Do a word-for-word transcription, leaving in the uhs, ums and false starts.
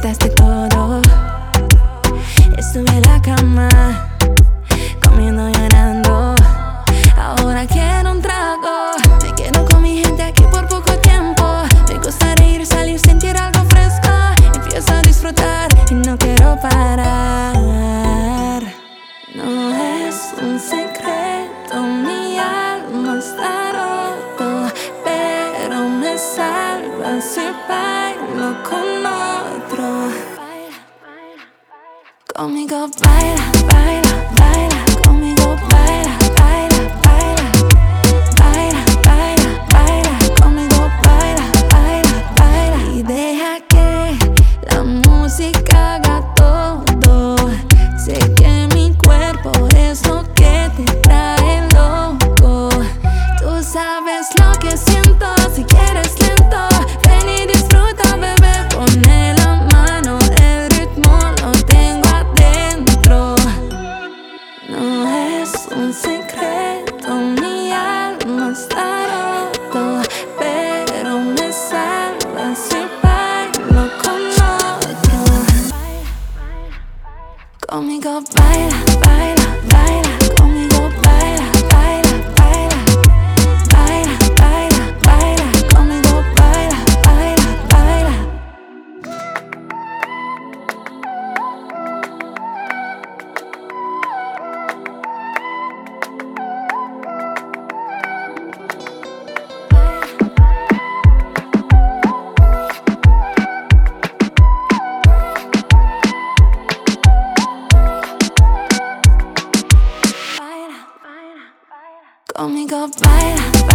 quitaste todo. Estuve en la cama, comiendo, llorando. Ahora quiero un trago. Me quedo con mi gente aquí por poco tiempo. Me gusta reír, salir, sentir algo fresco. Empiezo a disfrutar y no quiero parar. No es un secreto, mi alma está roto, pero me salva si bailo con otro. Conmigo baila, baila, baila, conmigo baila, baila, baila, baila, baila, baila, conmigo baila, baila, baila. Y deja que la música haga todo. Sé que mi cuerpo es lo que te trae loco. Tú sabes lo que siento, si quieres lento, ven y disfruta, bebé, ponme la mano, el ritmo lo tengo adentro. No es un secreto, mi alma está roto, pero me salva si bailo con otro. Conmigo baila, baila, baila, conmigo baila, baila, baila, baila, baila, baila, conmigo baila, baila, baila. Conmigo baila.